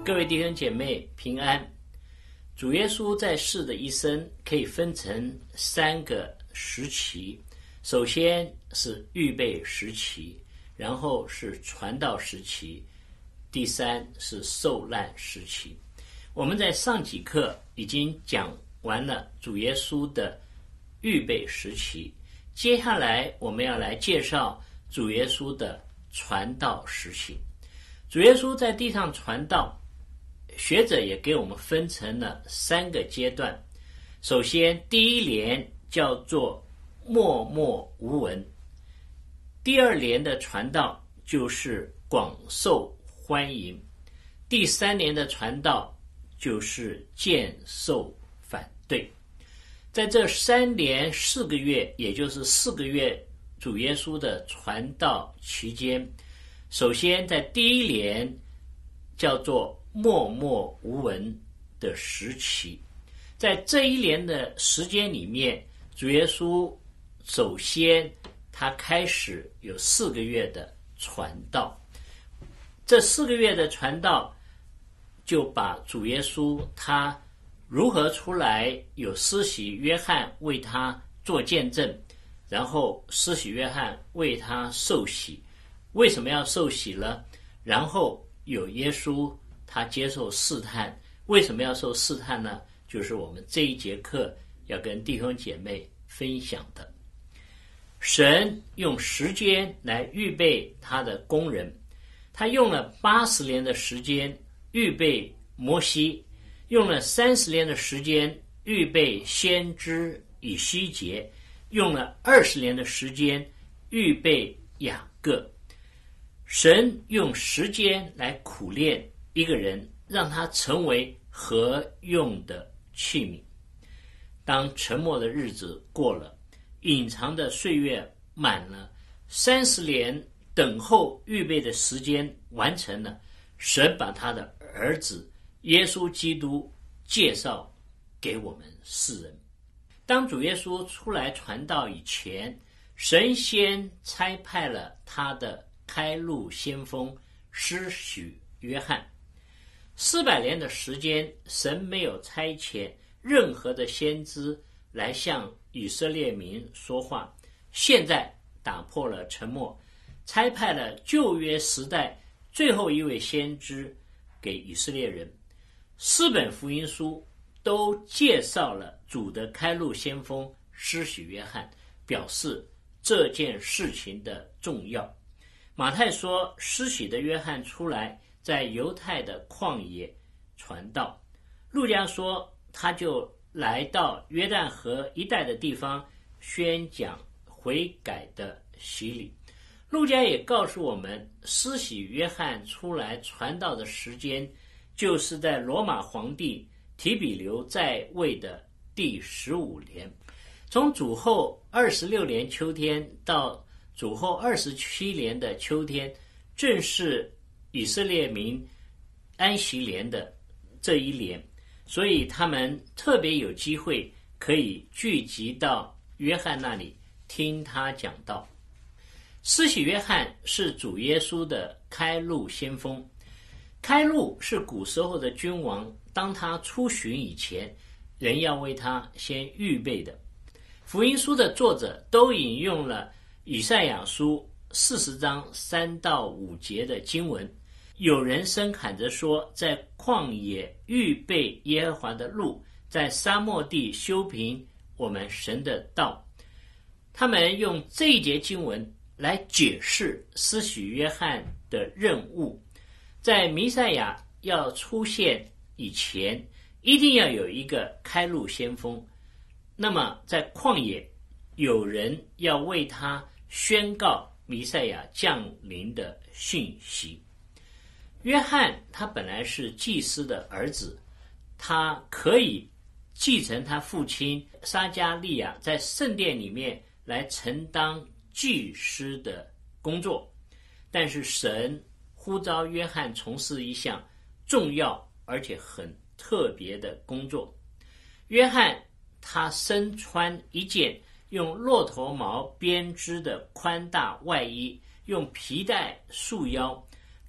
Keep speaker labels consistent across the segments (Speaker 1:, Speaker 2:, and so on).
Speaker 1: 各位弟兄姐妹平安。主耶稣在世的一生可以分成3个时期，首先是预备时期，然后是传道时期，第3是受难时期。我们在上几课已经讲完了主耶稣的预备时期，接下来我们要来介绍主耶稣的传道时期。主耶稣在地上传道，学者也给我们分成了3个阶段。首先，第一年叫做默默无闻，第2年的传道就是广受欢迎，第3年的传道就是渐受反对。在这3年4个月，也就是4个月主耶稣的传道期间，首先在第一年叫做默默无闻的时期。在这1年的时间里面，主耶稣首先他开始有4个月的传道。这4个月的传道就把主耶稣他如何出来，有施洗约翰为他做见证，然后施洗约翰为他受洗，为什么要受洗呢？然后有耶稣他接受试探，为什么要受试探呢？就是我们这一节课要跟弟兄姐妹分享的。神用时间来预备他的工人，他用了80年的时间预备摩西，用了30年的时间预备先知以西结，用了20年的时间预备雅各。神用时间来苦练一个人，让他成为合用的器皿。当沉默的日子过了，隐藏的岁月满了，30年等候预备的时间完成了，神把他的儿子耶稣基督介绍给我们世人。当主耶稣出来传道以前，神先差派了他的开路先锋施洗约翰。400年的时间，神没有差遣任何的先知来向以色列民说话，现在打破了沉默，差派了旧约时代最后一位先知给以色列人。4本福音书都介绍了主的开路先锋施洗约翰，表示这件事情的重要。马太说施洗的约翰出来在犹太的旷野传道，路加说他就来到约旦河一带的地方宣讲悔改的洗礼。路加也告诉我们，施洗约翰出来传道的时间就是在罗马皇帝提比留在位的第15年，从主后26年秋天到主后27年的秋天，正是以色列民安息年的这一年，所以他们特别有机会可以聚集到约翰那里听他讲道。施洗约翰是主耶稣的开路先锋。开路是古时候的君王，当他出巡以前，人要为他先预备的。福音书的作者都引用了以赛亚书40章3到5节的经文。有人声喊着说，在旷野预备耶和华的路，在沙漠地修平我们神的道。他们用这一节经文来解释施洗约翰的任务。在弥赛亚要出现以前，一定要有一个开路先锋。那么在旷野，有人要为他宣告弥赛亚降临的讯息。约翰他本来是祭司的儿子，他可以继承他父亲撒迦利亚在圣殿里面来承当祭司的工作，但是神呼召约翰从事一项重要而且很特别的工作。约翰他身穿一件用骆驼毛编织的宽大外衣，用皮带束腰，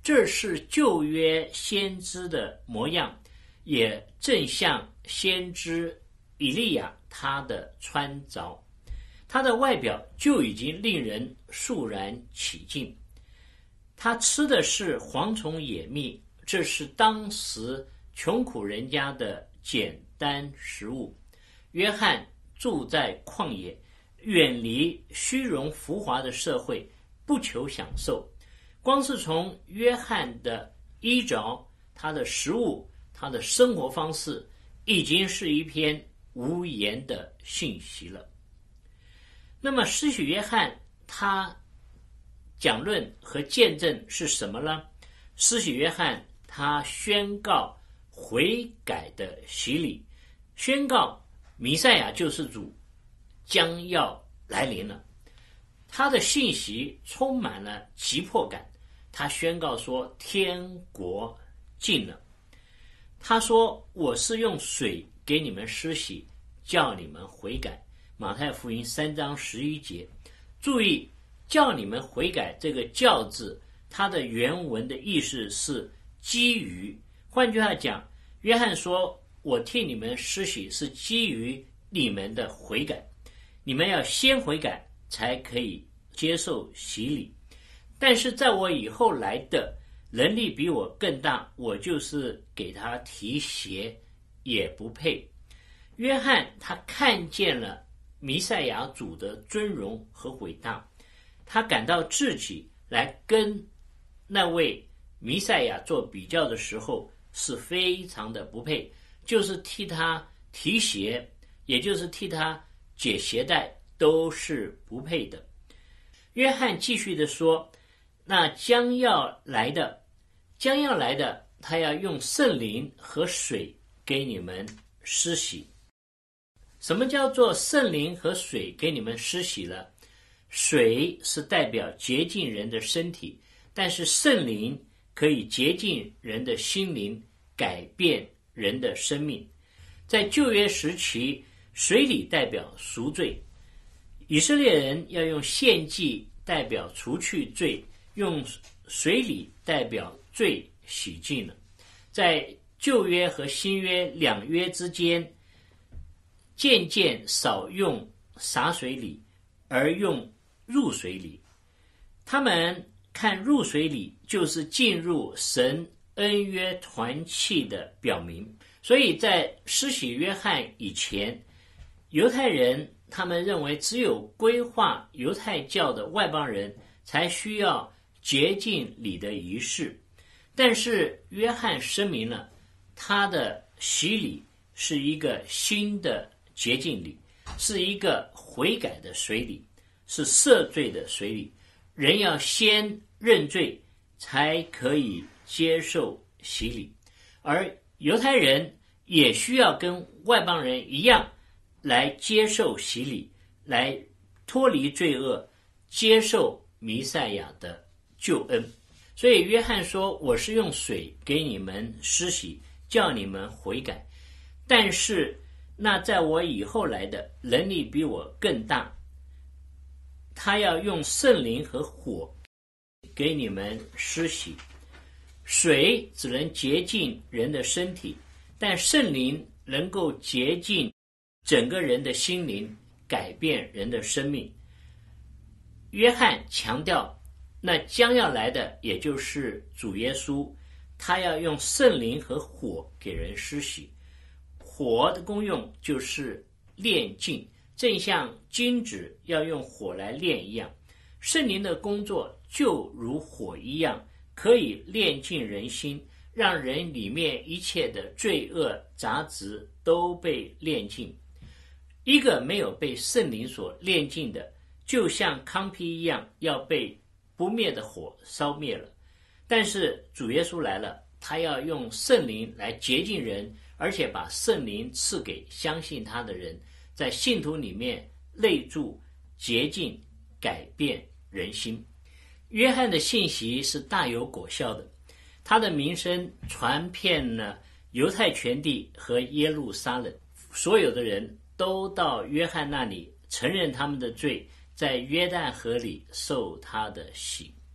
Speaker 1: 这是旧约先知的模样，也正像先知以利亚他的穿着，他的外表就已经令人肃然起敬。他吃的是蝗虫野蜜，这是当时穷苦人家的简单食物。约翰住在旷野，远离虚荣浮华的社会，不求享受。光是从约翰的衣着、他的食物、他的生活方式，已经是一篇无言的信息了。那么施洗约翰他讲论和见证是什么呢？施洗约翰他宣告悔改的洗礼，宣告弥赛亚救世主将要来临了。他的信息充满了急迫感，他宣告说天国近了。他说我是用水给你们施洗，叫你们悔改。马太福音3章11节。注意，叫你们悔改这个叫字，它的原文的意思是基于。换句话讲，约翰说我替你们施洗是基于你们的悔改，你们要先悔改才可以接受洗礼。但是在我以后来的能力比我更大，我就是给他提鞋也不配。约翰他看见了弥赛亚主的尊荣和伟大，他感到自己来跟那位弥赛亚做比较的时候是非常的不配，就是替他提鞋，也就是替他解鞋带，都是不配的。约翰继续的说，那将要来的，他要用圣灵和水给你们施洗。什么叫做圣灵和水给你们施洗了？水是代表洁净人的身体，但是圣灵可以洁净人的心灵，改变人的生命。在旧约时期，水礼代表赎罪，以色列人要用献祭代表除去罪，用水礼代表罪洗净了。在旧约和新约两约之间，渐渐少用洒水礼，而用入水礼。他们看入水礼就是进入神恩约团契的表明。所以在施洗约翰以前，犹太人他们认为只有归化犹太教的外邦人才需要洁净礼的仪式。但是约翰声明了他的洗礼是一个新的洁净礼，是一个悔改的水礼，是赦罪的水礼。人要先认罪才可以接受洗礼，而犹太人也需要跟外邦人一样来接受洗礼，来脱离罪恶，接受弥赛亚的救恩。所以约翰说，我是用水给你们施洗，叫你们悔改。但是那在我以后来的能力比我更大，他要用圣灵和火给你们施洗。水只能洁净人的身体，但圣灵能够洁净整个人的心灵，改变人的生命。约翰强调，那将要来的也就是主耶稣，他要用圣灵和火给人施洗。火的功用就是炼净，正像金子要用火来炼一样，圣灵的工作就如火一样，可以炼净人心，让人里面一切的罪恶杂质都被炼净。一个没有被圣灵所炼净的，就像糠秕一样，要被不灭的火烧灭了。但是主耶稣来了，他要用圣灵来洁净人，而且把圣灵赐给相信他的人，在信徒里面内住洁净，改变人心。约翰的信息是大有果效的，他的名声传遍了犹太全地和耶路撒冷，所有的人都到约翰那里承认他们的罪，在约旦河里受他的洗。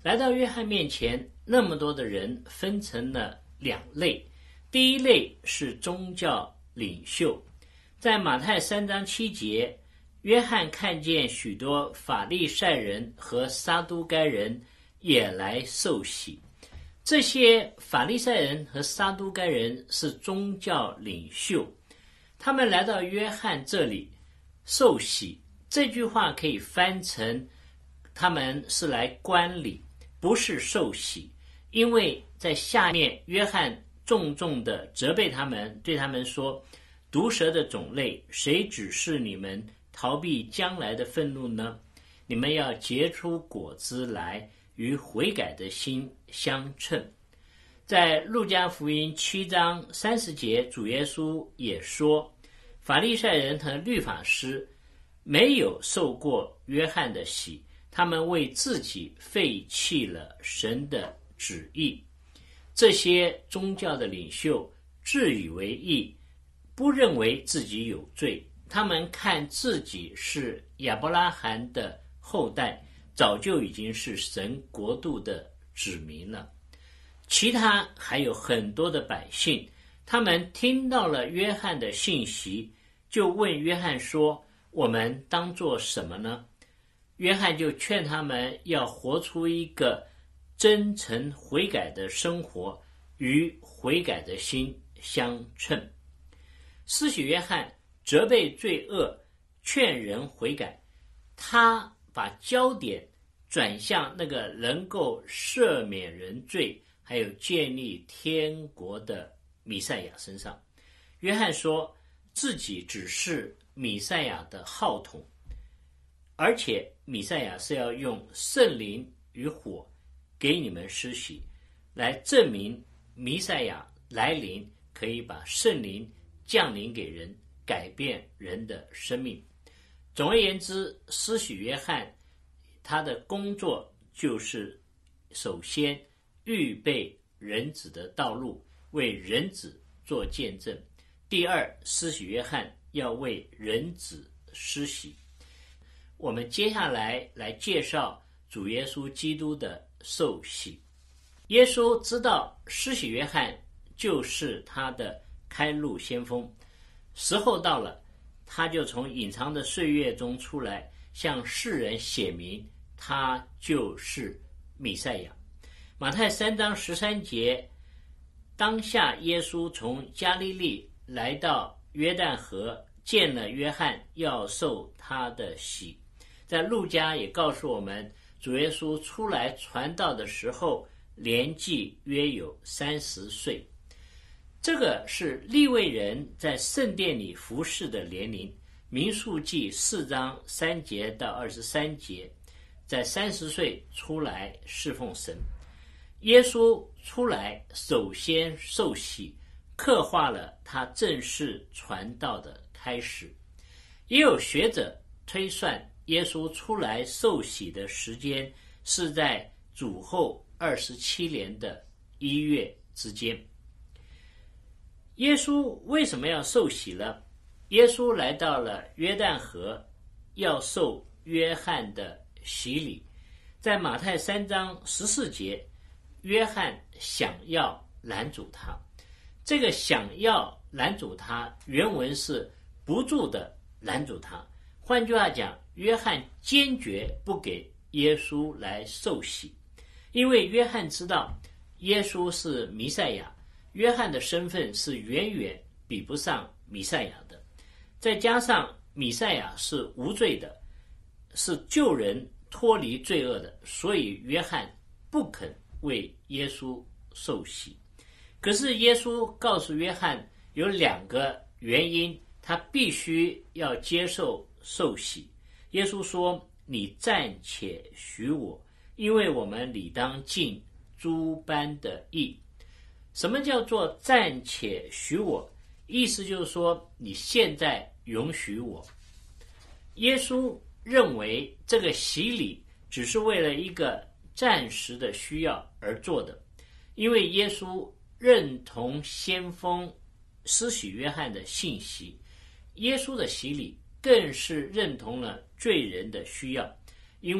Speaker 1: 来到约翰面前，那么多的人分成了两类。第一类是宗教领袖，在马太3章7节，约翰看见许多法利赛人和撒都该人也来受洗。这些法利赛人和撒都该人是宗教领袖，他们来到约翰这里受洗。这句话可以翻成他们是来观礼，不是受洗，因为在下面约翰重重地责备他们，对他们说，毒蛇的种类，谁指示你们逃避将来的愤怒呢？你们要结出果子来，与悔改的心相称。在路加福音7章30节，主耶稣也说，法利赛人和律法师没有受过约翰的洗，他们为自己废弃了神的旨意。这些宗教的领袖自以为义，不认为自己有罪，他们看自己是亚伯拉罕的后代，早就已经是神国度的子民了。其他还有很多的百姓，他们听到了约翰的信息，就问约翰说，我们当做什么呢？约翰就劝他们要活出一个真诚悔改的生活，与悔改的心相称。施洗约翰责备罪恶，劝人悔改，他把焦点转向那个能够赦免人罪还有建立天国的弥赛亚身上。约翰说自己只是弥赛亚的号筒，而且弥赛亚是要用圣灵与火给你们施洗，来证明弥赛亚来临可以把圣灵降临给人，改变人的生命。总而言之，施洗约翰他的工作就是首先预备人子的道路，为人子做见证。第二，施洗约翰要为人子施洗。我们接下来介绍主耶稣基督的受洗。耶稣知道施洗约翰就是他的开路先锋，时候到了，他就从隐藏的岁月中出来，向世人显明他就是弥赛亚。马太3章13节，当下耶稣从加利利来到约旦河，见了约翰，要受他的洗。在路加也告诉我们，主耶稣出来传道的时候，年纪约有30岁。这个是利未人在圣殿里服侍的年龄。民数记4章3节到23节，在30岁出来侍奉神。耶稣出来首先受洗，刻画了他正式传道的开始。也有学者推算耶稣出来受洗的时间是在主后27年的1月之间。耶稣为什么要受洗呢？耶稣来到了约旦河，要受约翰的洗礼。在马太3章14节，约翰想要拦阻他。这个想要拦阻他，原文是不住的拦阻他。换句话讲，约翰坚决不给耶稣来受洗，因为约翰知道耶稣是弥赛亚，约翰的身份是远远比不上弥赛亚的。再加上弥赛亚是无罪的，是救人脱离罪恶的，所以约翰不肯为耶稣受洗。可是耶稣告诉约翰有2个原因，他必须要接受受洗。耶稣说，你暂且许我，因为我们理当尽诸般的义。什么叫做暂且许我？意思就是说，你现在允许我。耶稣认为这个洗礼只是为了一个暂时的需要而做的，因为耶稣认同先锋施洗约翰的信息，耶稣的洗礼更是认同了罪人的需要，因为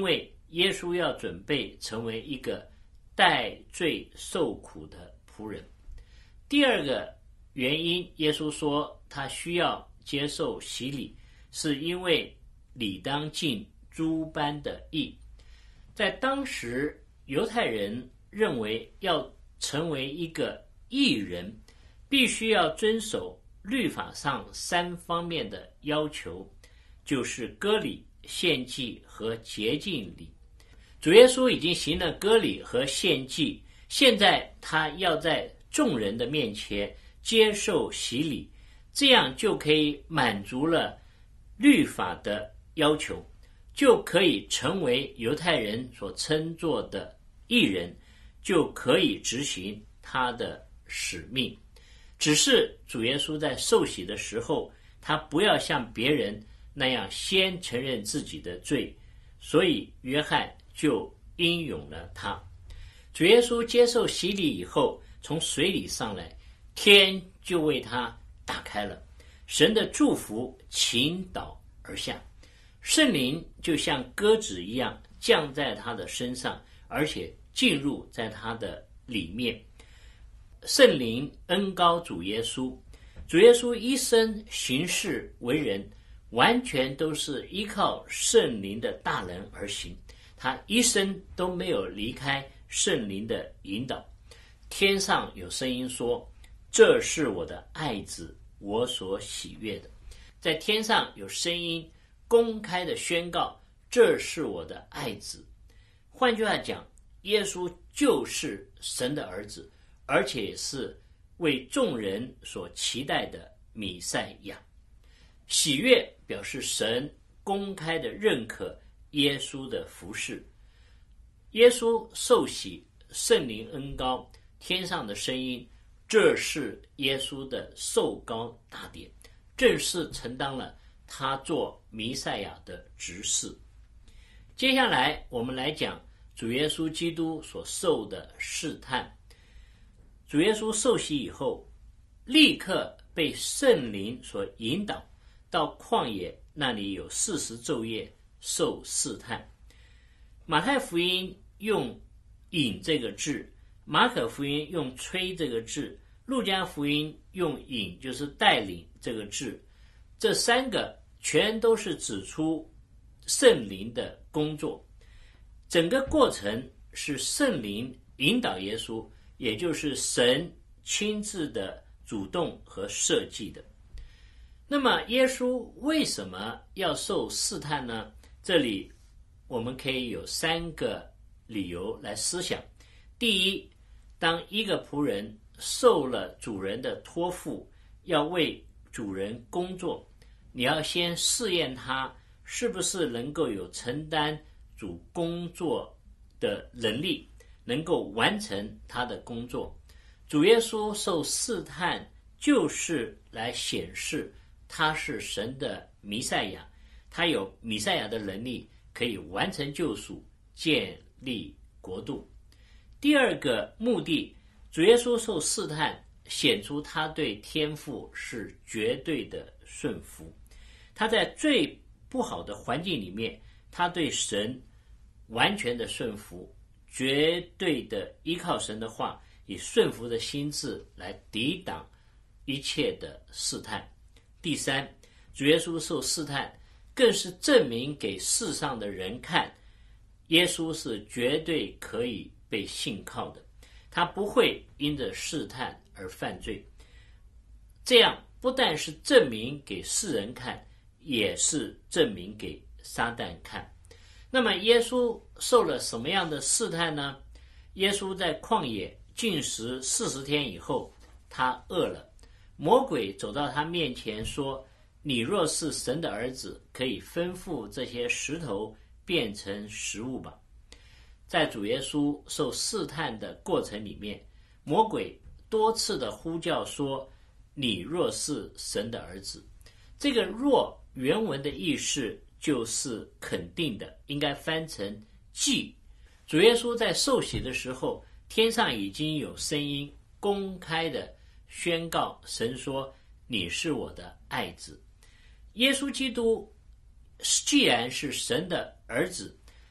Speaker 1: 耶稣要准备成为一个代罪受苦的仆人。第二个原因，耶稣说他需要接受洗礼，是因为理当尽诸般的义。在当时，犹太人认为要成为一个义人，必须要遵守律法上3方面的要求，就是割礼、献祭和洁净礼。主耶稣已经行了割礼和献祭，现在他要在众人的面前接受洗礼，这样就可以满足了律法的要求，就可以成为犹太人所称作的义人，就可以执行他的使命。只是主耶稣在受洗的时候，他不要像别人那样先承认自己的罪，所以约翰就应允了他。主耶稣接受洗礼以后，从水里上来，天就为他打开了，神的祝福倾倒而下，圣灵就像鸽子一样降在他的身上，而且进入在他的里面。圣灵恩膏主耶稣，主耶稣一生行事为人，完全都是依靠圣灵的大能而行，他一生都没有离开圣灵的引导。天上有声音说，这是我的爱子，我所喜悦的。在天上有声音公开的宣告，这是我的爱子。换句话讲，耶稣就是神的儿子，而且是为众人所期待的弥赛亚。喜悦表示神公开的认可耶稣的服事。耶稣受洗，圣灵恩膏，天上的声音，这是耶稣的受膏大典，正式承担了他做弥赛亚的职事。接下来我们来讲主耶稣基督所受的试探。主耶稣受洗以后，立刻被圣灵所引导到旷野，那里有40昼夜受试探。马太福音用引这个字，马可福音用吹这个字，路加福音用引就是带领这个字。这3个全都是指出圣灵的工作，整个过程是圣灵引导耶稣，也就是神亲自的主动和设计的。那么耶稣为什么要受试探呢？这里我们可以有3个理由来思想。第一，当一个仆人受了主人的托付，要为主人工作，你要先试验他是不是能够有承担主工作的能力，能够完成他的工作。主耶稣受试探，就是来显示他是神的弥赛亚，他有弥赛亚的能力，可以完成救赎，建立国度。第二个目的，主耶稣受试探，显出他对天父是绝对的顺服。他在最不好的环境里面，他对神完全的顺服，绝对的依靠神的话，以顺服的心志来抵挡一切的试探。第三，主耶稣受试探，更是证明给世上的人看，耶稣是绝对可以被信靠的，他不会因着试探而犯罪。这样不但是证明给世人看，也是证明给撒旦看。那么耶稣受了什么样的试探呢？耶稣在旷野禁食40天以后，他饿了，魔鬼走到他面前说，你若是神的儿子，可以吩咐这些石头变成食物吧。在主耶稣受试探的过程里面，魔鬼多次的呼叫说，你若是神的儿子。这个若原文的意思就是肯定的，应该翻成既。主耶稣在受洗的时候，天上已经有声音公开的宣告，神说，你是我的爱子。耶稣基督既然是神的儿子，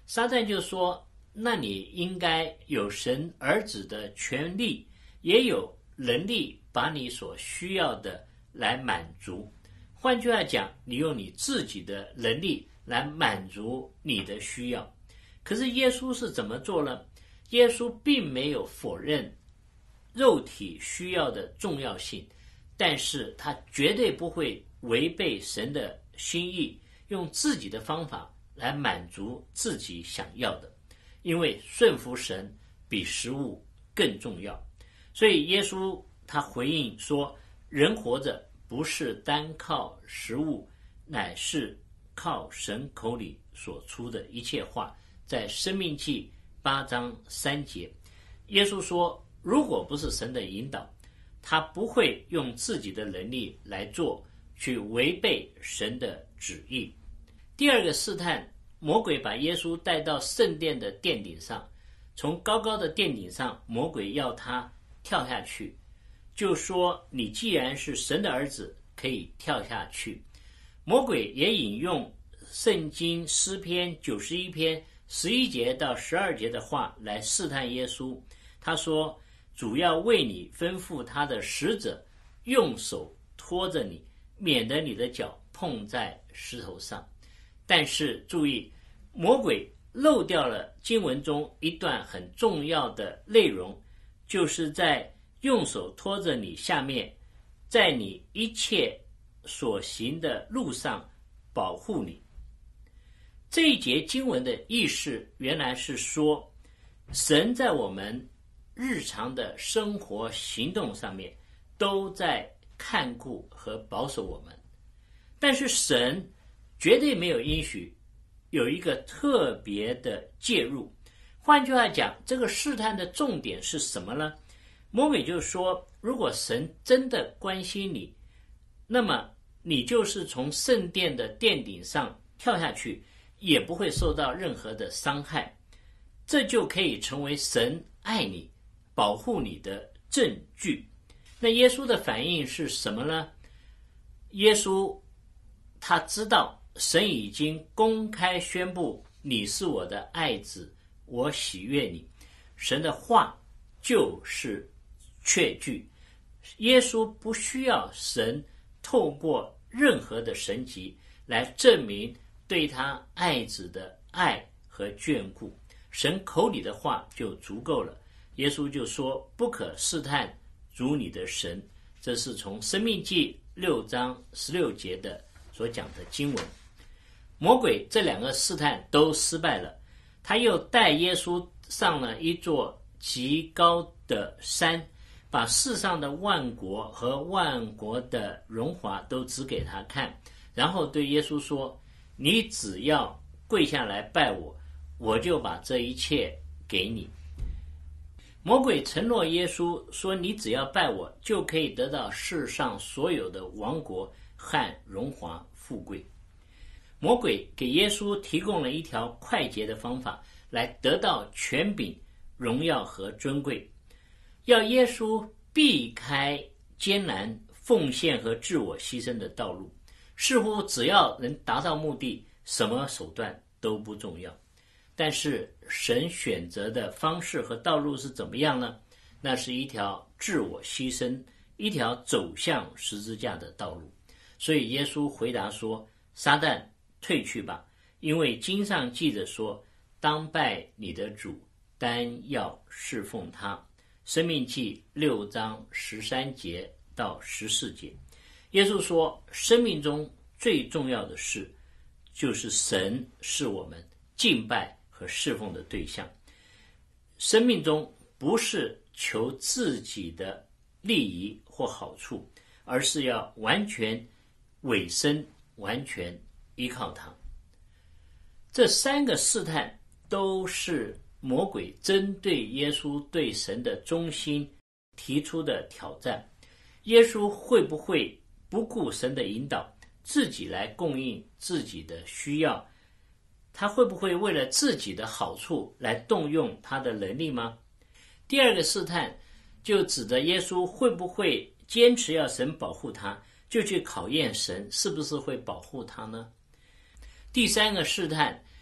Speaker 1: 撒旦就说，那你应该有神儿子的权利，也有能力把你所需要的来满足。换句话讲，你用你自己的能力来满足你的需要。可是耶稣是怎么做呢？耶稣并没有否认肉体需要的重要性，但是他绝对不会违背神的心意，用自己的方法来满足自己想要的，因为顺服神比食物更重要。所以耶稣他回应说，人活着不是单靠食物，乃是靠神口里所出的一切话，在申命记8章3节。耶稣说，如果不是神的引导，他不会用自己的能力来做，去违背神的旨意。第二个试探，魔鬼把耶稣带到圣殿的殿顶上，从高高的殿顶上，魔鬼要他跳下去，就说，你既然是神的儿子，可以跳下去。魔鬼也引用圣经诗篇91篇11节到12节的话来试探耶稣。他说，主要为你吩咐他的使者用手托着你，免得你的脚碰在石头上。但是注意，魔鬼漏掉了经文中一段很重要的内容，就是在用手托着你下面，在你一切所行的路上保护你。这一节经文的意思原来是说，神在我们日常的生活行动上面都在看顾和保守我们，但是神绝对没有允许有一个特别的介入。换句话讲，这个试探的重点是什么呢？魔鬼就说，如果神真的关心你，那么你就是从圣殿的殿顶上跳下去，也不会受到任何的伤害，这就可以成为神爱你保护你的证据。那耶稣的反应是什么呢？耶稣他知道神已经公开宣布，你是我的爱子，我喜悦你。神的话就是确据，耶稣不需要神透过任何的神迹来证明对他爱子的爱和眷顾，神口里的话就足够了。耶稣就说，不可试探主你的神，这是从申命记6章16节的所讲的经文。魔鬼这两个试探都失败了，他又带耶稣上了一座极高的山，把世上的万国和万国的荣华都指给他看，然后对耶稣说，你只要跪下来拜我，我就把这一切给你。魔鬼承诺耶稣说，你只要拜我，就可以得到世上所有的王国和荣华富贵。魔鬼给耶稣提供了一条快捷的方法，来得到权柄、荣耀和尊贵，要耶稣避开艰难、奉献和自我牺牲的道路。似乎只要能达到目的，什么手段都不重要。但是神选择的方式和道路是怎么样呢？那是一条自我牺牲，一条走向十字架的道路。所以耶稣回答说，撒旦退去吧，因为经上记着说，当拜你的主，单要侍奉他。申命记6章13节到14节。耶稣说，生命中最重要的事就是神是我们敬拜和侍奉的对象。生命中不是求自己的利益或好处，而是要完全委身，完全依靠他。这三个试探都是魔鬼针对耶稣对神的忠心提出的挑战。耶稣会不会不顾神的引导，自己来供应自己的需要？他会不会为了自己的好处来动用他的能力吗？第二个试探就指着耶稣会不会坚持要神保护他，就去考验神是不是会保护他呢？第三个试探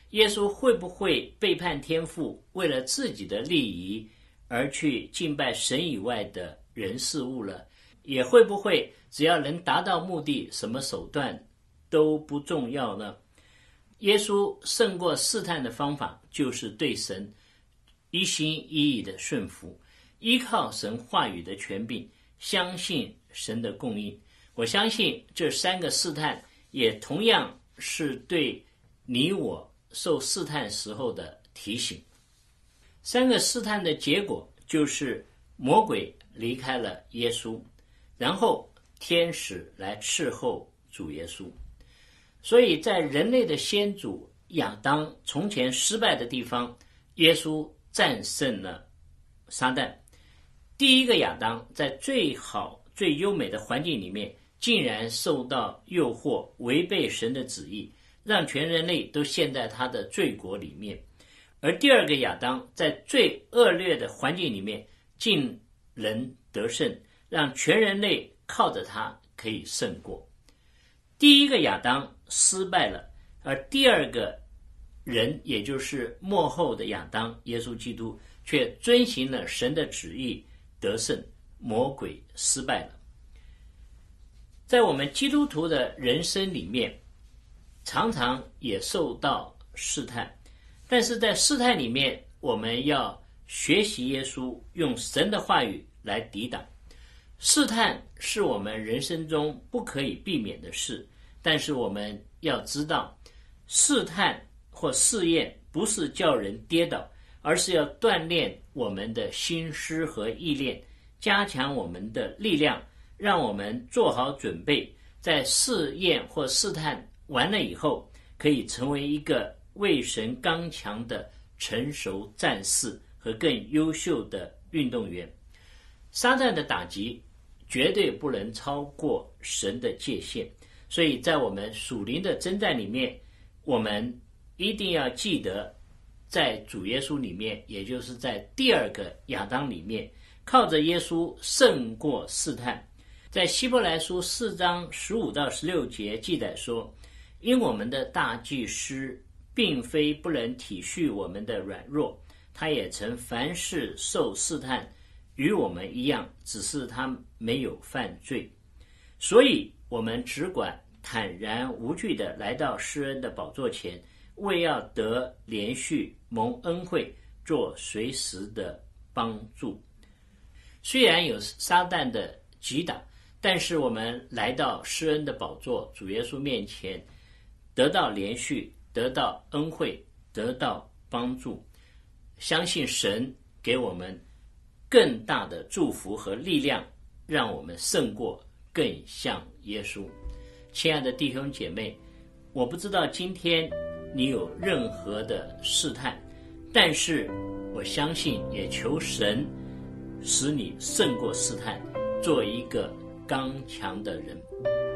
Speaker 1: 耶稣会不会背叛天父，为了自己的利益而去敬拜神以外的人事物了？也会不会只要能达到目的，什么手段都不重要呢？耶稣胜过试探的方法，就是对神一心一意的顺服，依靠神话语的权柄，相信神的供应。我相信这三个试探也同样是对你我受试探时候的提醒。三个试探的结果就是魔鬼离开了耶稣，然后天使来伺候主耶稣。所以在人类的先祖亚当从前失败的地方，耶稣战胜了撒旦。第一个亚当在最好最优美的环境里面，竟然受到诱惑，违背神的旨意，让全人类都陷在他的罪国里面。而第二个亚当在最恶劣的环境里面，竟能得胜，让全人类靠着他可以胜过。第一个亚当失败了，而第二个人，也就是末后的亚当耶稣基督，却遵行了神的旨意，得胜，魔鬼失败了。在我们基督徒的人生里面，常常也受到试探，但是在试探里面，我们要学习耶稣，用神的话语来抵挡。试探是我们人生中不可以避免的事，但是我们要知道，试探或试验不是叫人跌倒，而是要锻炼我们的心思和意念，加强我们的力量，让我们做好准备，在试验或试探完了以后，可以成为一个为神刚强的成熟战士和更优秀的运动员。撒旦的打击绝对不能超过神的界限，所以在我们属灵的征战里面，我们一定要记得，在主耶稣里面，也就是在第二个亚当里面，靠着耶稣胜过试探。在希伯来书4章15到16节记载说，因我们的大祭司并非不能体恤我们的软弱，他也曾凡事受试探，与我们一样，只是他没有犯罪。所以我们只管坦然无惧地来到施恩的宝座前，为要得连续蒙恩惠，做随时的帮助。虽然有撒旦的击打，但是我们来到施恩的宝座主耶稣面前，得到连续，得到恩惠，得到帮助，相信神给我们更大的祝福和力量，让我们胜过，更像耶稣。亲爱的弟兄姐妹，我不知道今天你有任何的试探，但是我相信，也求神使你胜过试探，做一个刚强的人。